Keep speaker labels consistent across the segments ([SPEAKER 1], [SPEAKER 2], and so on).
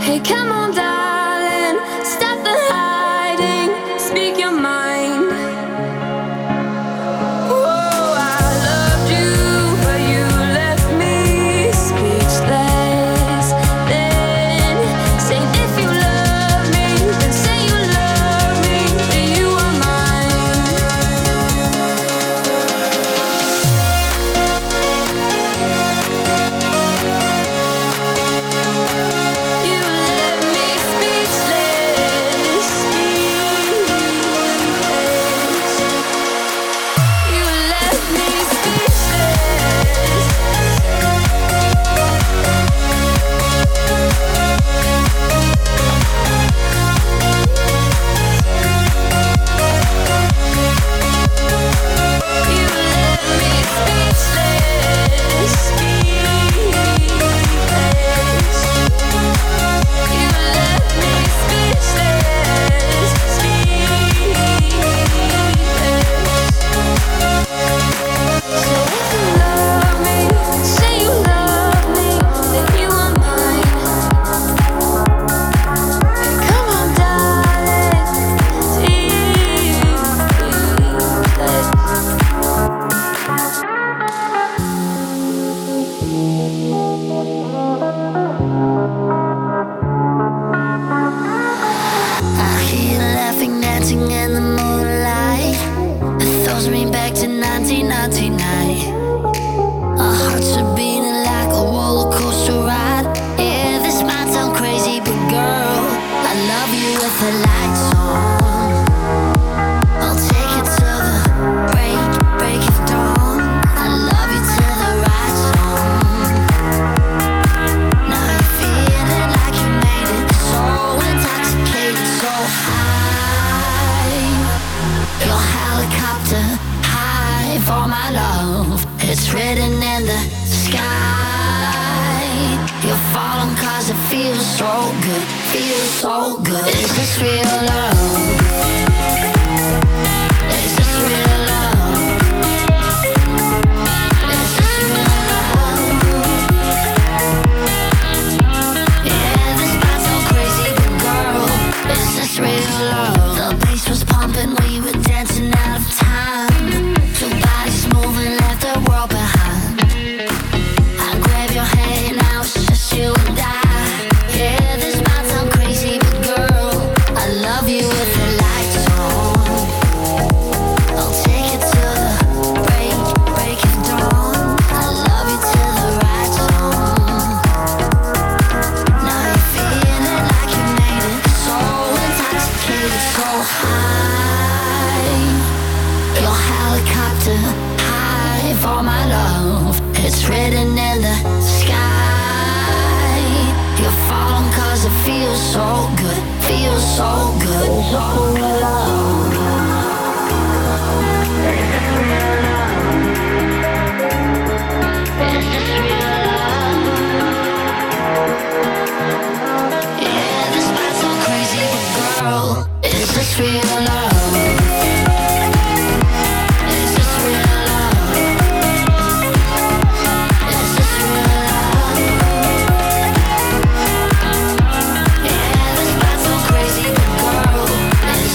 [SPEAKER 1] Hey, come on, darling, stop the hiding, speak your mind. Oh, I loved you, but you left me speechless. Then say if you love me, then say you love me, that you are mine. You left me speechless, you left me speechless. You left me speechless, You left me speechless, So if you love me, say you love me, that you are mine. Come on, darling, I hear you laughing, dancing in the moonlight. It throws me back to 1999. Our hearts are beating like a roller coaster ride. Yeah, this might sound crazy, but girl, I love you with the lights on. I'll take you to the break of dawn. I love you till the right song. Now you're feeling like you made it, so intoxicated, so high. Your helicopter high for my love. It's written in the sky. You're falling 'cause it feels so good, feels so good. Is this real love? Is this real love? Is this real love? Yeah, this might sound crazy, but girl, is this real love? The bass was pumping, we were dancing out of time. Two bodies moving, left the world behind. I grab your hand, now it's just you and I. Yeah, this might sound crazy, but girl, I love you with the lights on. I'll take you to the break of dawn. I love you till the right song. Now you're feeling like you made it, so intoxicated, so high. Your helicopter high for my love. It's written in the sky. You're falling 'cause it feels so good, feels so good. So love. Is this real love? Is this real love? Yeah, this might sound crazy, but girl, is this real love? Is this real love? Is this real love? Yeah, this might sound crazy, but girl, is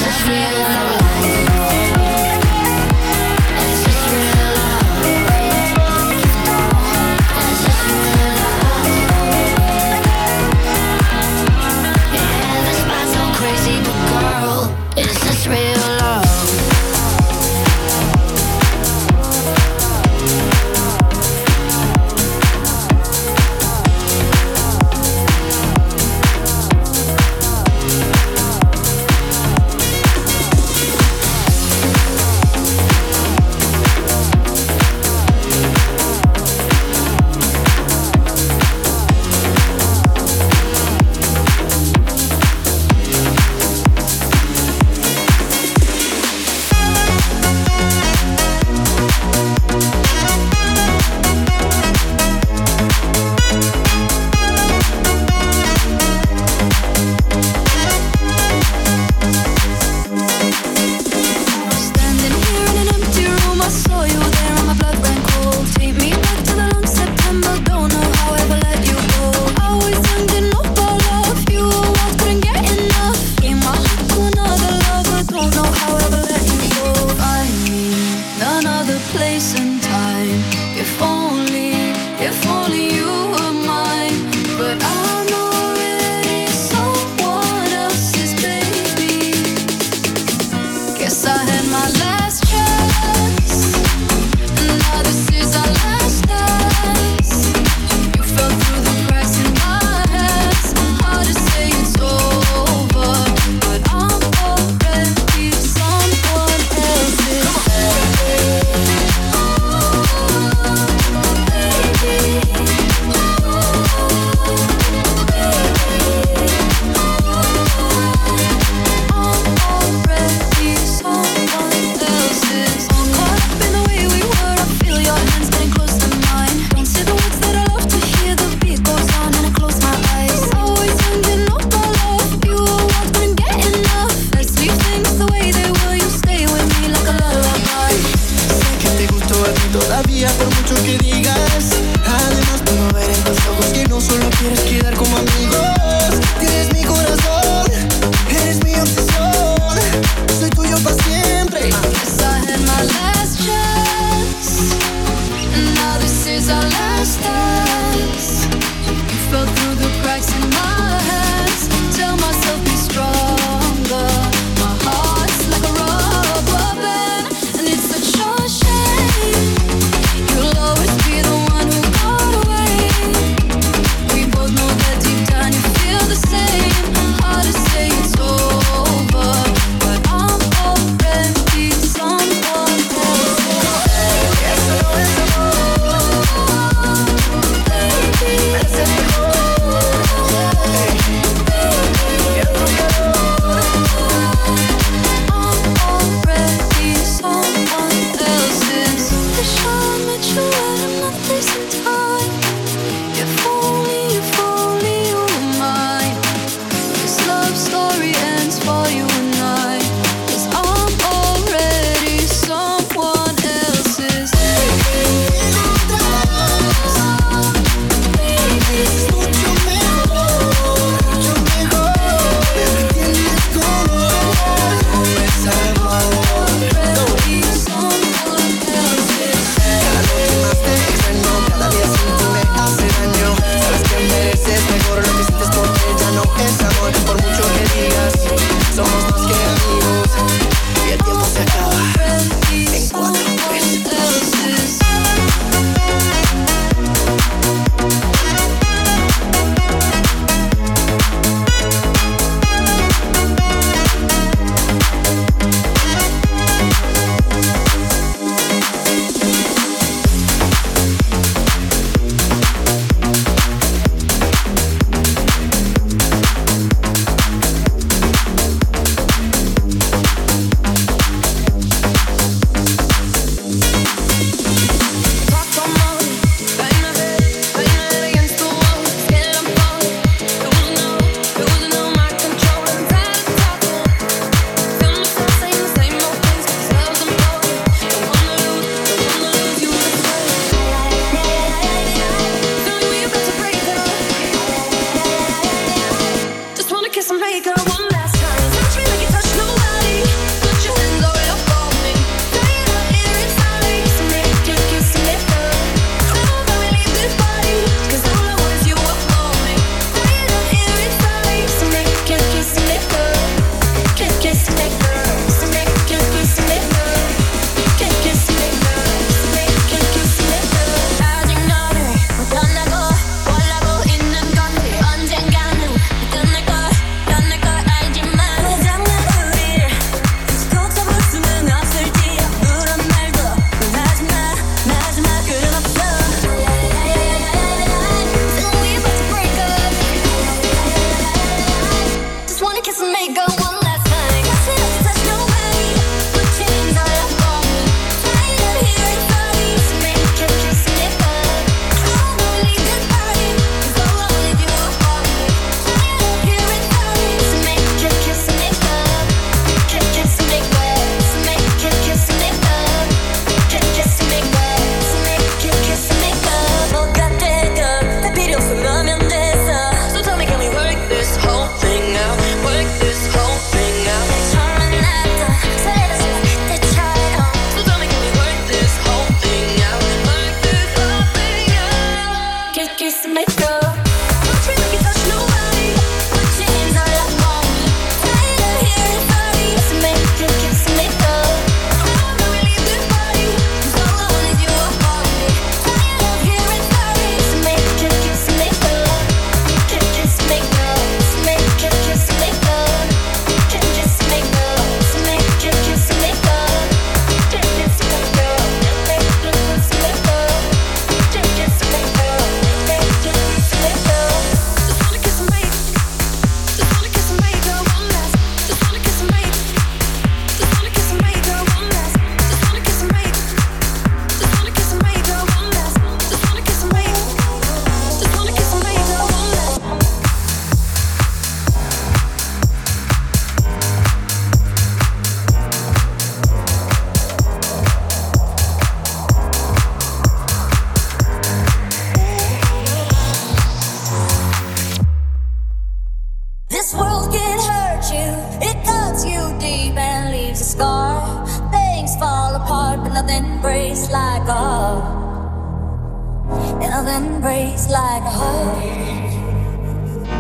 [SPEAKER 2] An embrace like a heart.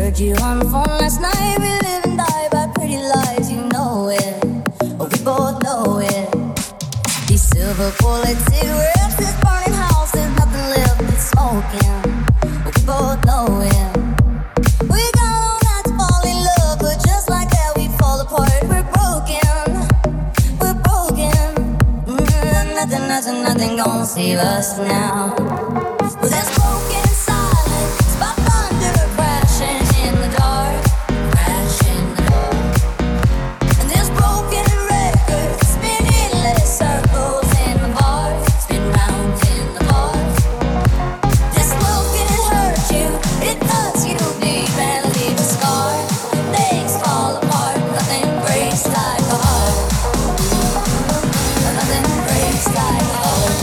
[SPEAKER 1] heard you on the phone last night. We live and die by pretty lies, you know it. Oh, we both know it. These silver bullet cigarettes, this burning house, there's nothing left but smoking. Oh, we both know it. We got all night to fall in love, but just like that we fall apart. We're broken, we're broken. Nothing gonna save us now. Well, there's broken silence by thunder crashing in the dark, crashing in the dark. And there's broken records spinning less circles in the bars, spin round in the bars. This love can hurt you, it cuts you deep and leaves a scar. Things fall apart, nothing breaks like a heart. Nothing breaks like a heart.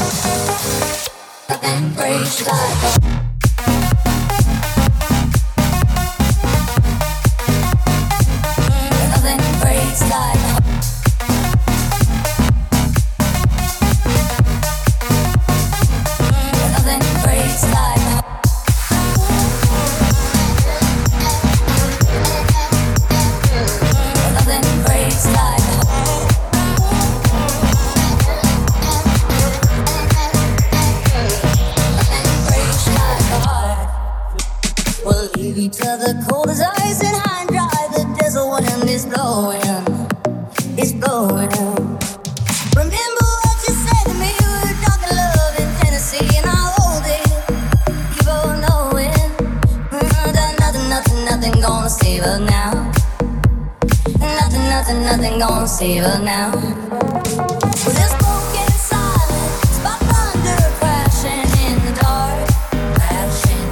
[SPEAKER 1] Nothing breaks like a heart. To the cold as ice and high and dry, the desert wind is blowing, it's blowing. Remember what you said to me, we were talking love in Tennessee, and I'll hold it, you both know it. Nothing gonna save her now. Nothing gonna save her now. Well, there's broken silence by thunder crashing in the dark, crashing.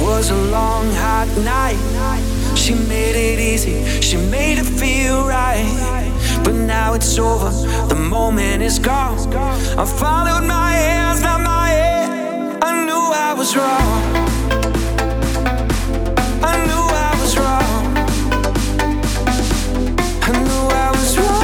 [SPEAKER 2] was a long, hot night. She made it easy, she made it feel right. But now it's over, the moment is gone. I followed my hands, not my head. I knew I was wrong. I knew I was wrong. I knew I was wrong.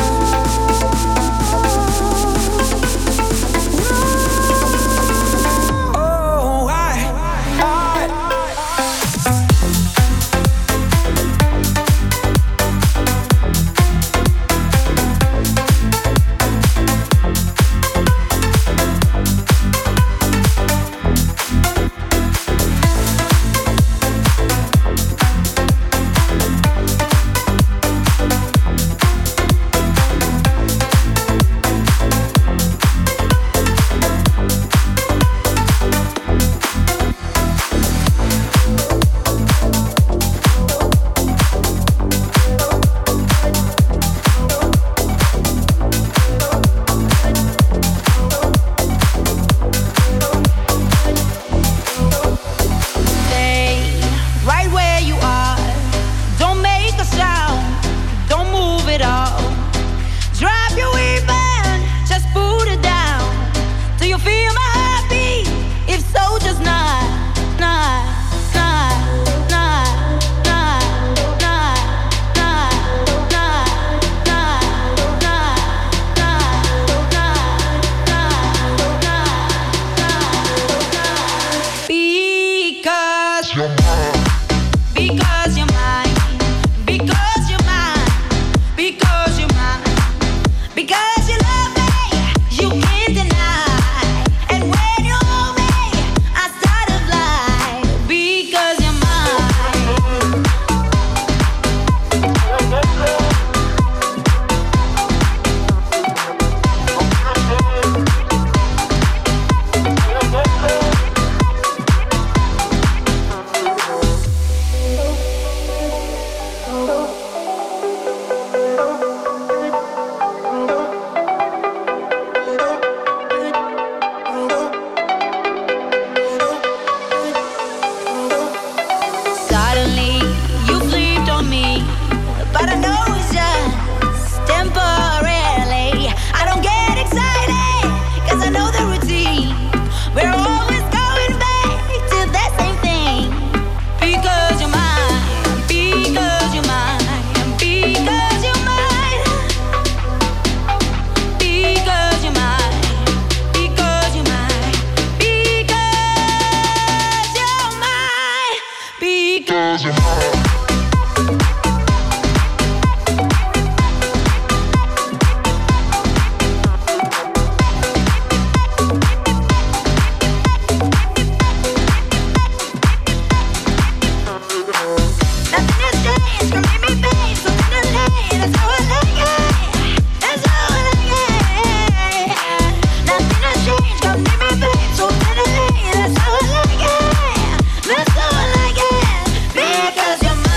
[SPEAKER 1] Because you're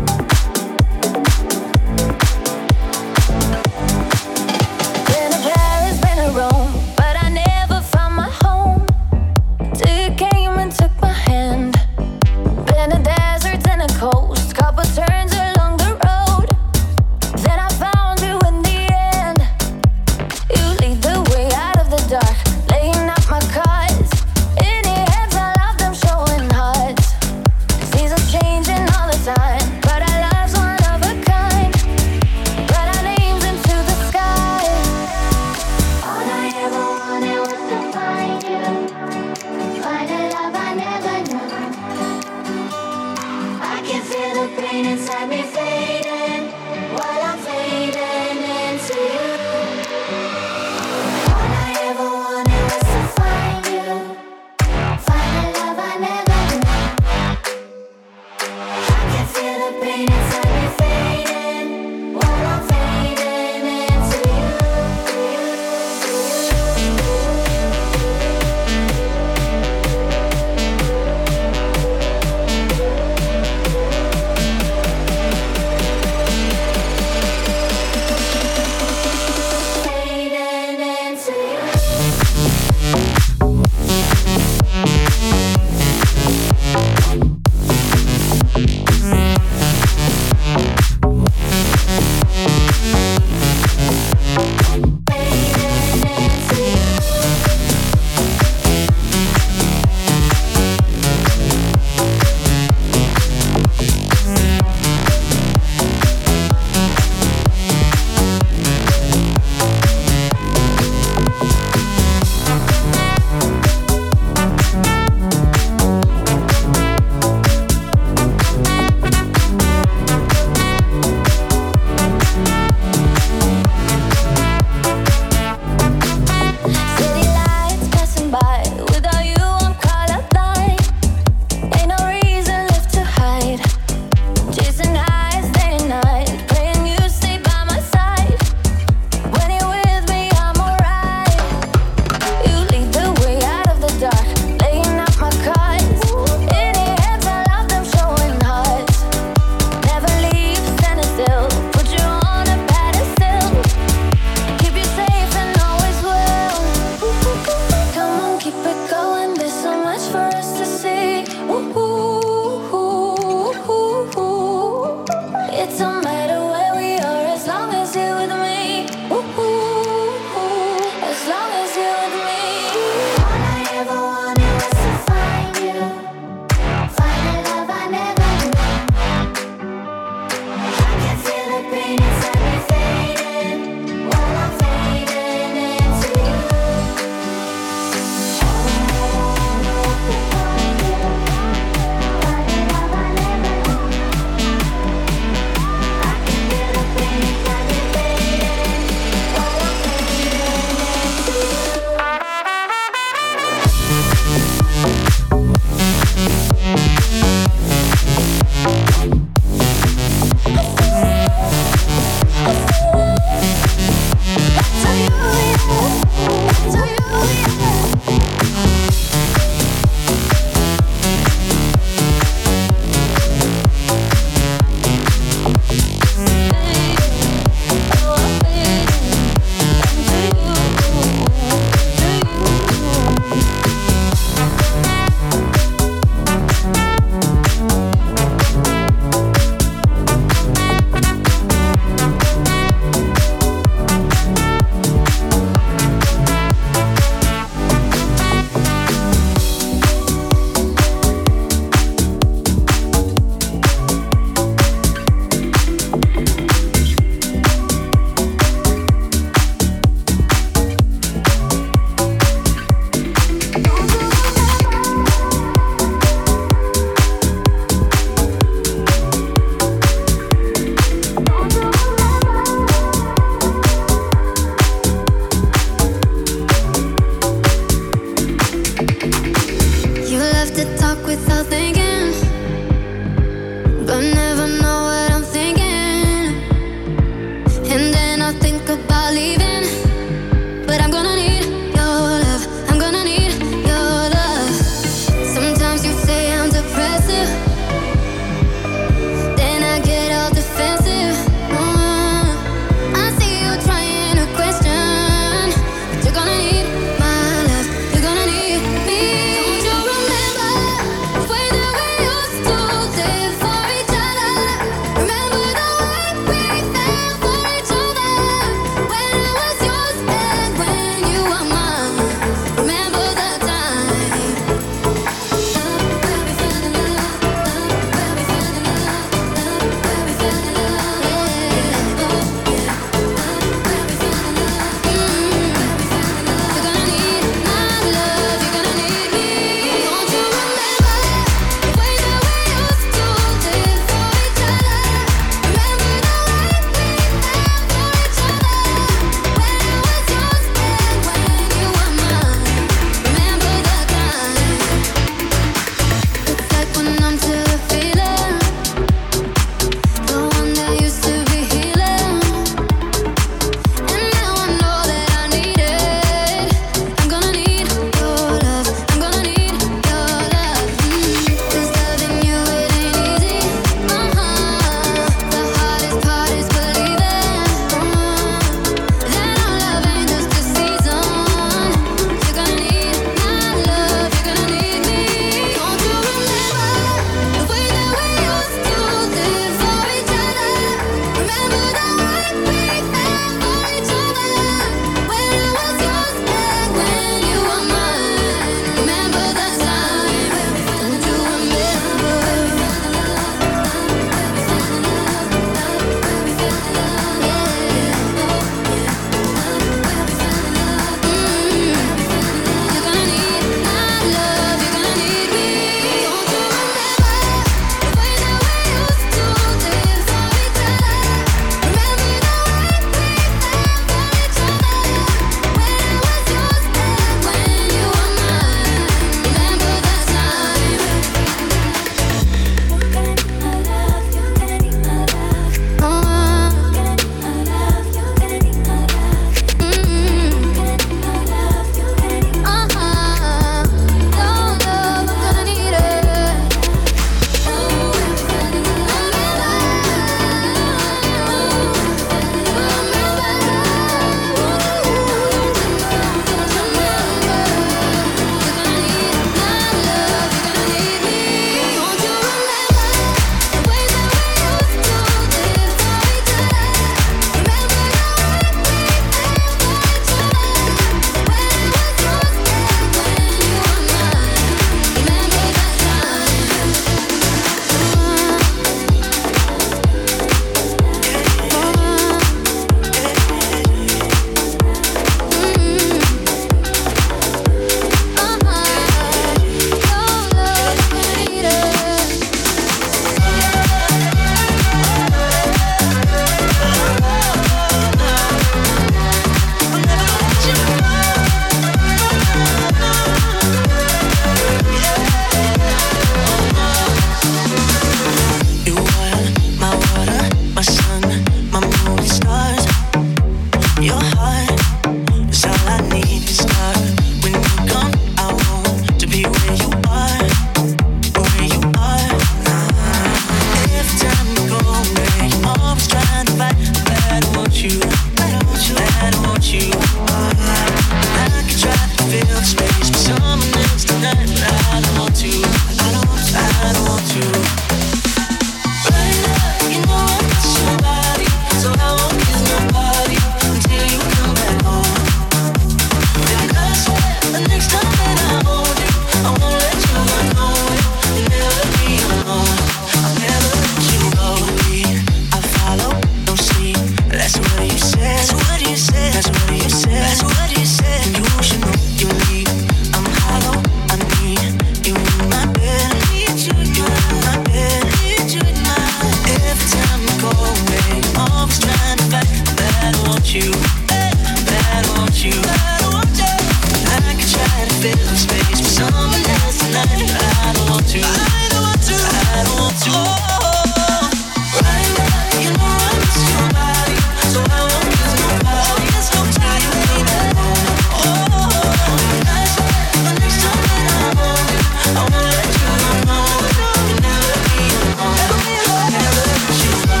[SPEAKER 2] you. I don't want you. I could try to fill the space with someone else tonight. I don't want to. I don't want to. I don't want to. Oh, right now, you know I miss your body, so I won't kiss nobody. There's no time, baby. Oh, I swear the next time that I'm on you, I won't let you know. You'll never be alone. Never let you go.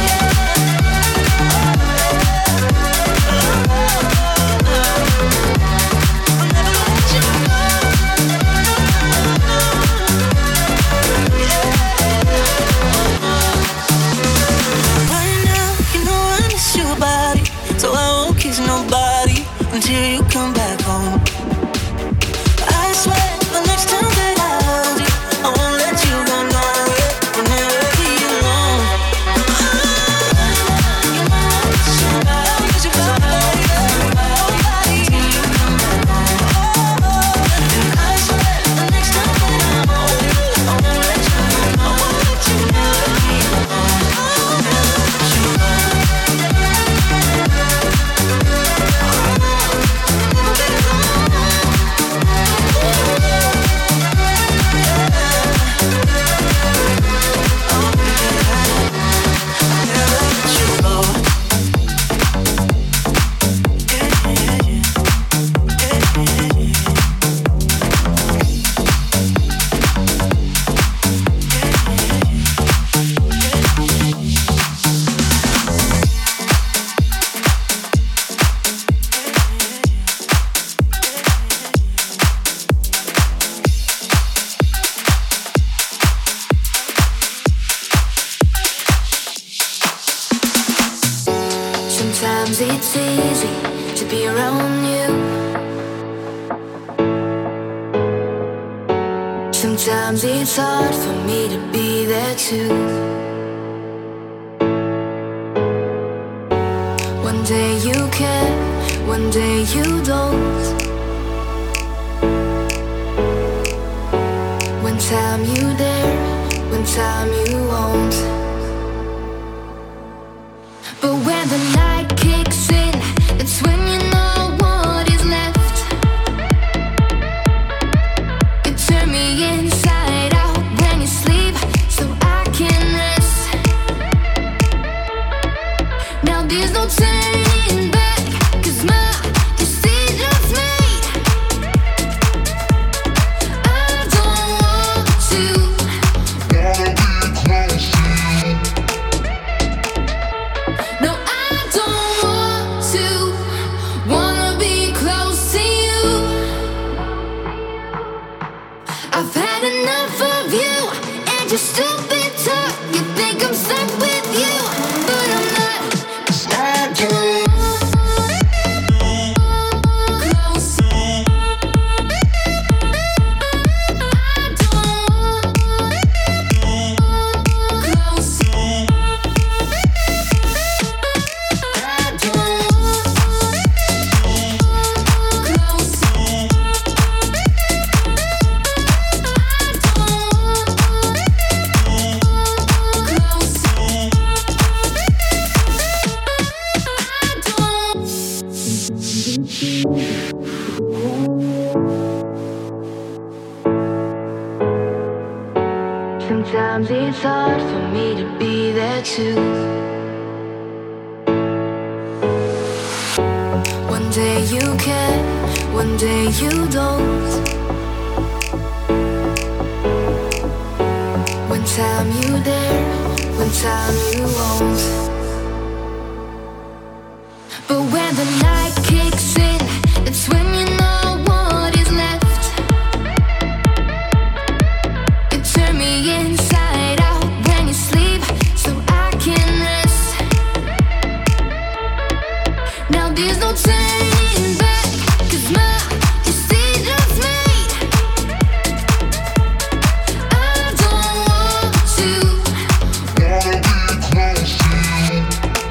[SPEAKER 2] Nobody until you come back home. I swear the next time that I hold you, I won't let you go, no, you'll never be alone. You know I miss your body, so I won't let nobody till you come back home. And I swear the next time that I hold you, I won't let you go, no, you'll never be alone. Never let you go.
[SPEAKER 1] Sometimes it's easy to be around you. Sometimes it's hard for me to be there too. One day you care, one day you don't. One time you dare, one time you won't. But when the night kicks in, it's when you know what is left. You turn me inside out when you sleep, so I can rest. Now there's no turning back, 'cause my decision's made. I don't want to. Wanna be close to you. No, I don't want to. Wanna be close to you. I've had enough of you and your stupid talk. You think I'm stuck with you, but I'm not. I don't close. I don't close. Sometimes it's hard for me to be there too. One day you care, one day you don't. One time you dare, one time you won't. But when the night kicks in, it's when you know what is left. You turn me inside out when you sleep, so I can rest. Now there's no turning back, 'cause my decision's made. I don't want to. Wanna be close to you.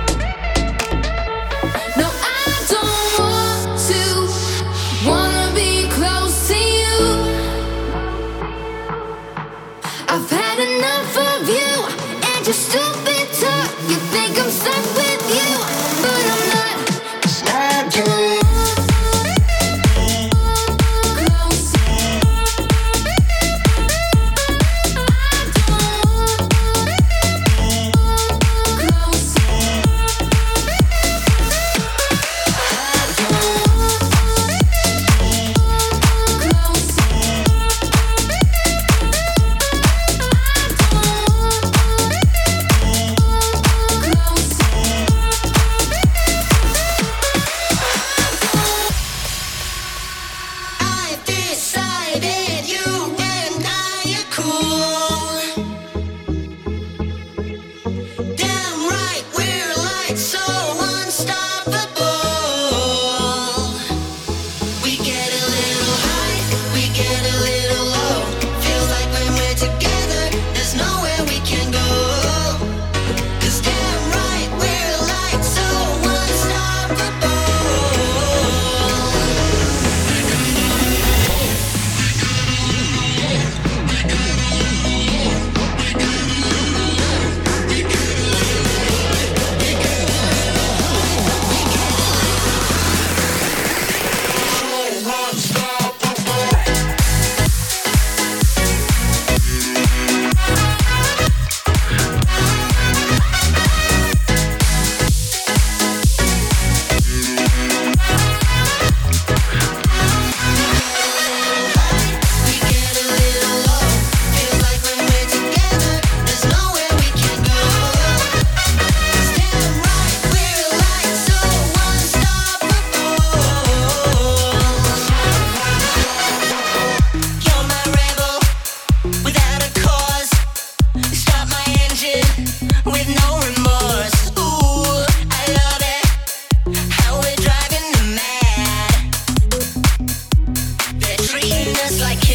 [SPEAKER 1] No, I don't want to. Wanna be close to you. I've had enough of you and your stupid talk. You think I'm stuck with you, but I'm not.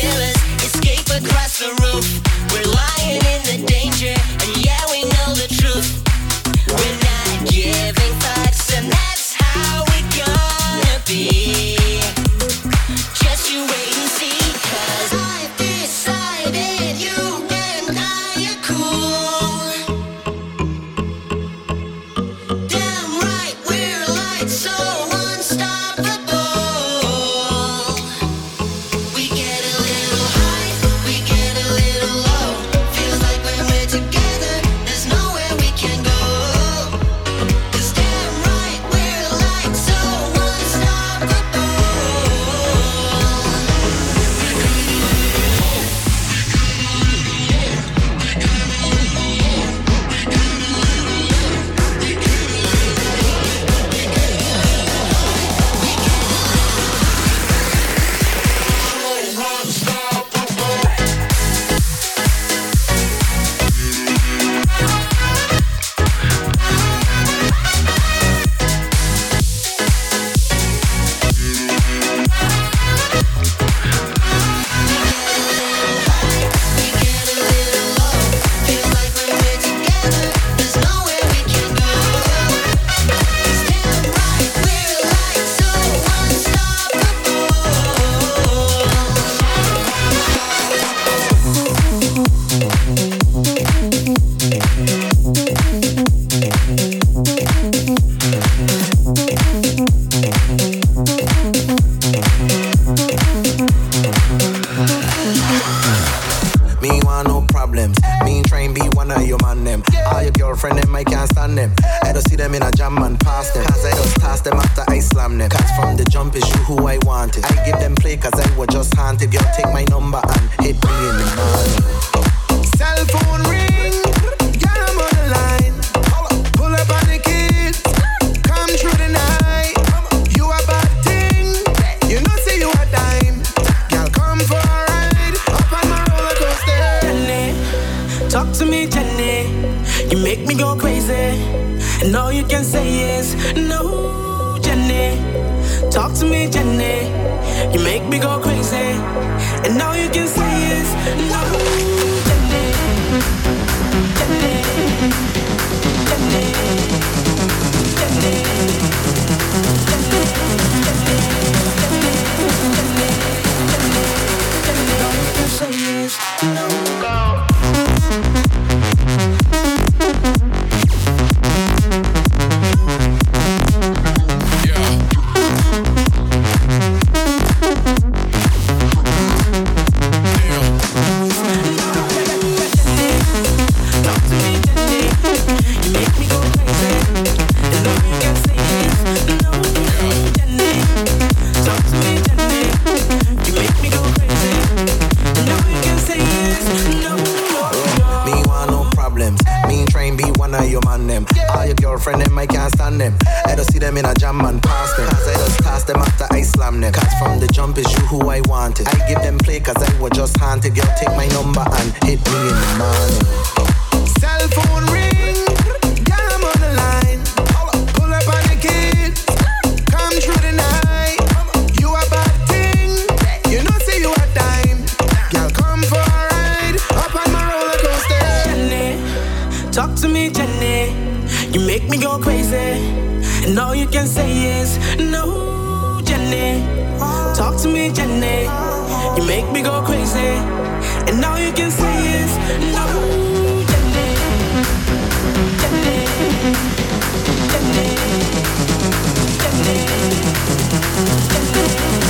[SPEAKER 1] killers escape across the roof. We're lying in the danger, and yeah, we know the truth. We're not giving fucks, and that's how we're gonna be. Just you wait and see, 'cause I've decided you and I are cool. Damn right, we're light, so unstoppable. We get a little high, we get a little low. Feels like when we're together, there's nowhere we can go. 'Cause damn right, we're light, so unstoppable.
[SPEAKER 3] Me ain't want no problems. Me ain't try and be one of your man them. All your girlfriend them, I can't stand them. I don't see them in a jam and pass them. 'Cause I just toss them after I slam them. 'Cause from the jump is you who I wanted. I give them play 'cause I was just haunted. Girl, take my number and hit me in the morning. Cell phone ring, girl, I'm on the line. Pull up on the kids, come through the night. You a bad thing, you know see you a dime. Girl, come for a ride, up on my roller coaster.
[SPEAKER 2] Jenny, talk to me, Jenny. You make me go crazy, and all you can say is no, Jenny. Talk to me, Jenny. You make me go crazy, and all you can say is no, Jenny. Jenny, Jenny, Jenny, all you can say is no.
[SPEAKER 3] All your girlfriend them, I can't stand them. I don't see them in a jam and pass them. 'Cause I just toss them after I slam them. 'Cause from the jump is you who I wanted. I give them play 'cause I was just haunted. Girl, take my number and hit me in the morning. Cell phone ring, girl, I'm on the line. Pull up on the kids, come through the night. You a bad thing, you know see you a dime. Girl, come for a ride, up on my roller coaster.
[SPEAKER 2] Jenny, talk to me, Jenny. You make me go crazy, and all you can say is no, Jenny. Talk to me, Jenny. You make me go crazy, and all you can say is no, Jenny. Jenny, Jenny, Jenny, Jenny,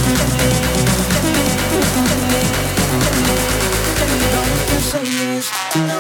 [SPEAKER 2] all you can say is no.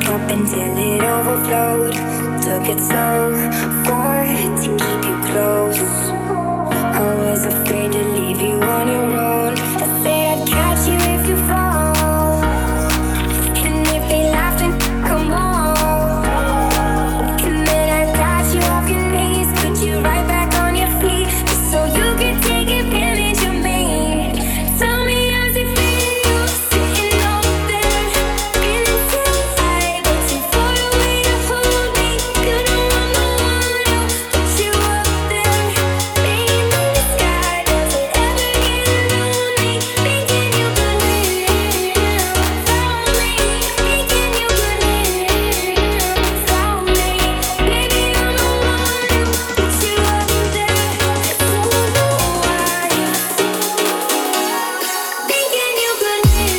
[SPEAKER 4] cup until it overflowed. Took it so far to keep you close. I was afraid to leave you on your own. I said I'd catch you if you fall, and if they laughed and come on, and then I got you off your knees, put you right back on your feet, just so you could take advantage of me. Tell me how's it feel, sitting up there, feeling so high, but too far away to hold me. Could I run the one who put you up there, laying in the sky? Does it ever get lonely, thinking you could live without me, thinking you could live without me? Baby, I'm the one who put you up there, so why? Thinking you could live without me, thinking you could live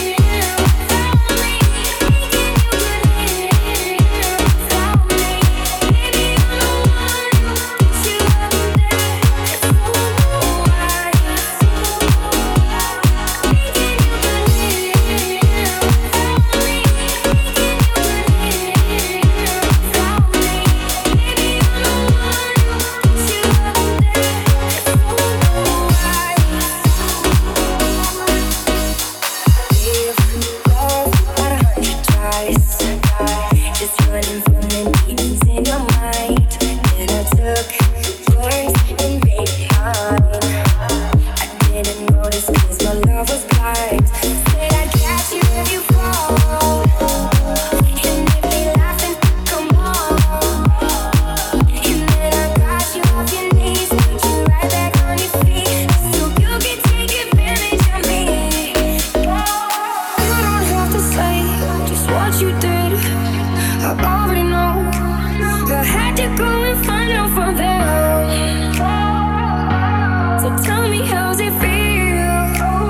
[SPEAKER 4] without me. Baby, I'm the one who put you up there, so why? Just running from the demons in your mind. Then I took yours and made mine. I didn't notice 'cause my love was blind. Said I'd catch you if you fall, and if they laugh and come on, and then I got you off your knees, put you right back on your feet, so you can take advantage of me. You don't have to say just what you did, I already know. I had to go and find out from them. So tell me how's it feel,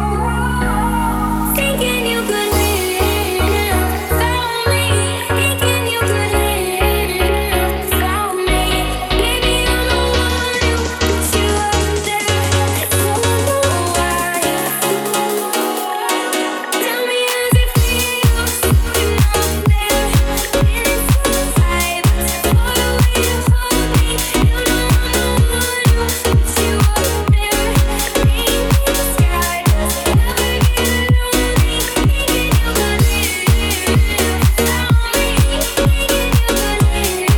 [SPEAKER 4] thinking you could live without me, thinking you could live without me. Baby, I'm the one who put you up there, so why? Tell me how's it feel, sitting up there, feeling so high, but too far away to hold me. You know I'm the one who put you up there, laying in the sky. Does it ever get lonely, thinking you could live without me, thinking you could live without me?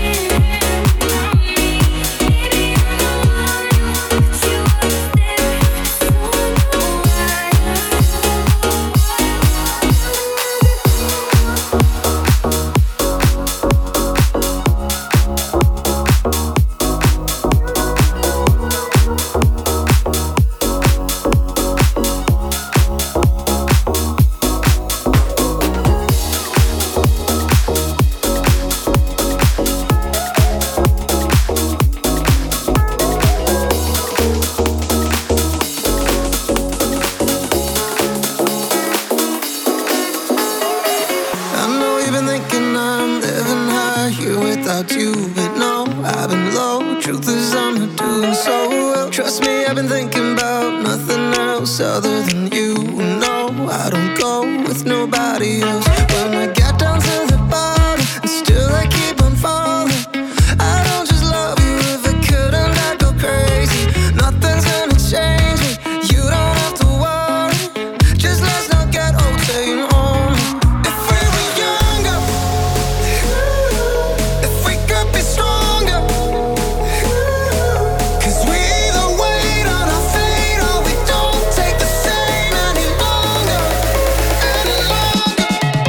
[SPEAKER 4] Baby, I'm the one who put you up there, so
[SPEAKER 3] I know you've been thinking I'm living high here without you, but no, I've been low. Truth is I'm not doing so well. Trust me, I've been thinking about nothing else other than you. No, I don't go with nobody else. When I get down to the bottom and still I keep on falling, I don't just love you. If I couldn't, I'd go crazy. Nothing's gonna change me. You don't have to worry. Just let's not get old, staying on. If we were younger, if we could be stronger, 'cause we either wait on our fate or we don't take the same any longer, any longer.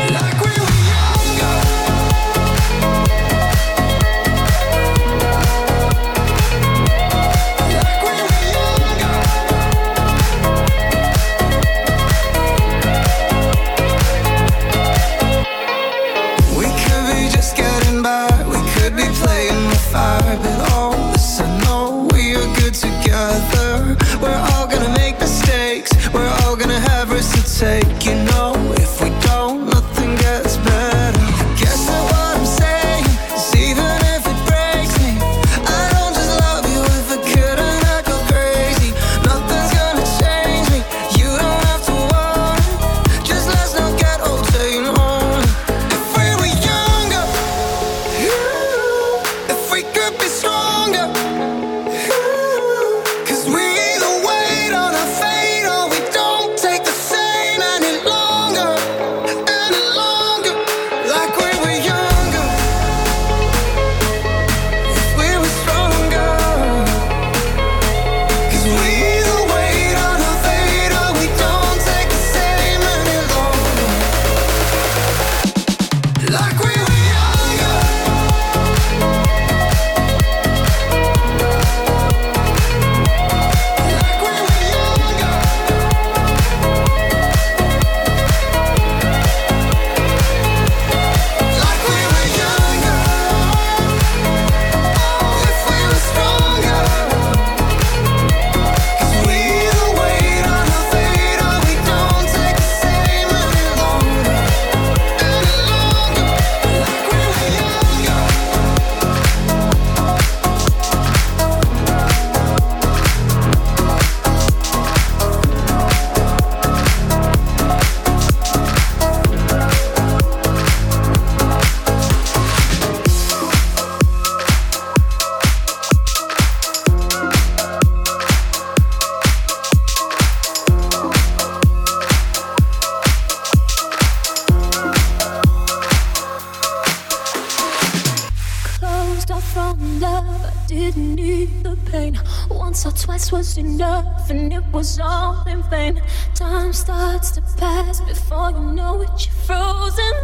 [SPEAKER 5] from love, I didn't need the pain. Once or twice was enough, and it was all in vain. Time starts to pass before you know it, you're frozen.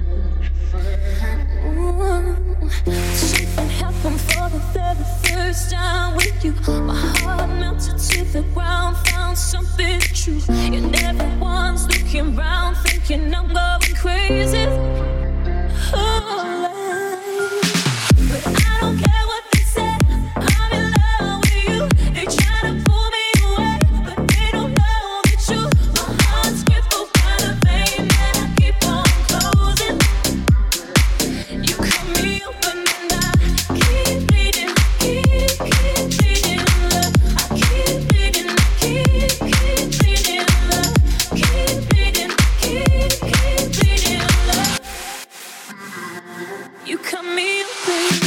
[SPEAKER 5] Something happened for the very first time with you. My heart melted to the ground, found something true. And everyone's looking round, thinking I'm going crazy. But I don't care what they say, I'm in love with you. They try to pull me away, but they don't know the truth. My heart's crippled by the vein that I keep on closing. You cut me open and I keep bleeding, keep bleeding, love. I keep bleeding, keep bleeding, love. Keep bleeding, keep bleeding, love. You cut me open.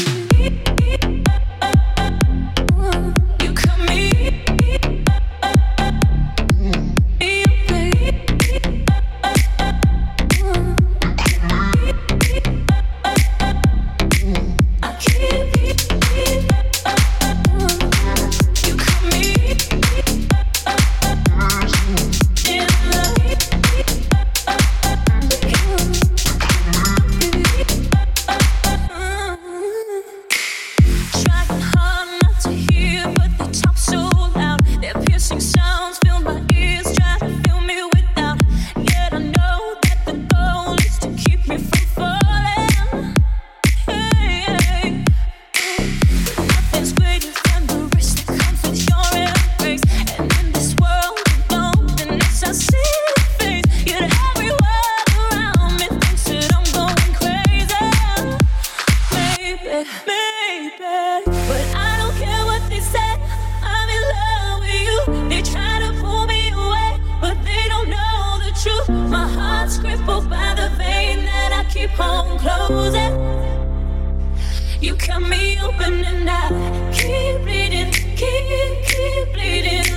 [SPEAKER 5] You cut me open and I keep bleeding, keep bleeding.